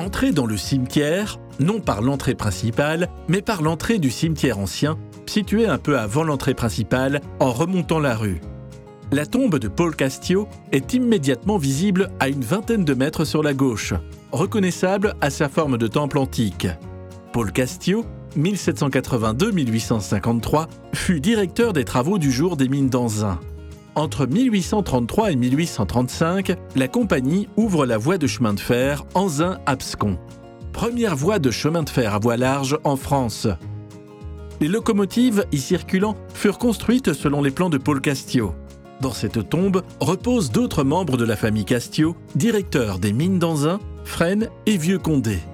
Entrez dans le cimetière, non par l'entrée principale, mais par l'entrée du cimetière ancien, situé un peu avant l'entrée principale, en remontant la rue. La tombe de Paul Castiot est immédiatement visible à une vingtaine de mètres sur la gauche, reconnaissable à sa forme de temple antique. Paul Castiot, 1782-1853, fut directeur des travaux du jour des mines d'Anzin. Entre 1833 et 1835, la compagnie ouvre la voie de chemin de fer Anzin-Abscon. Première voie de chemin de fer à voie large en France. Les locomotives y circulant furent construites selon les plans de Paul Castiot. Dans cette tombe reposent d'autres membres de la famille Castiot, directeurs des mines d'Anzin, Fresnes et Vieux-Condé.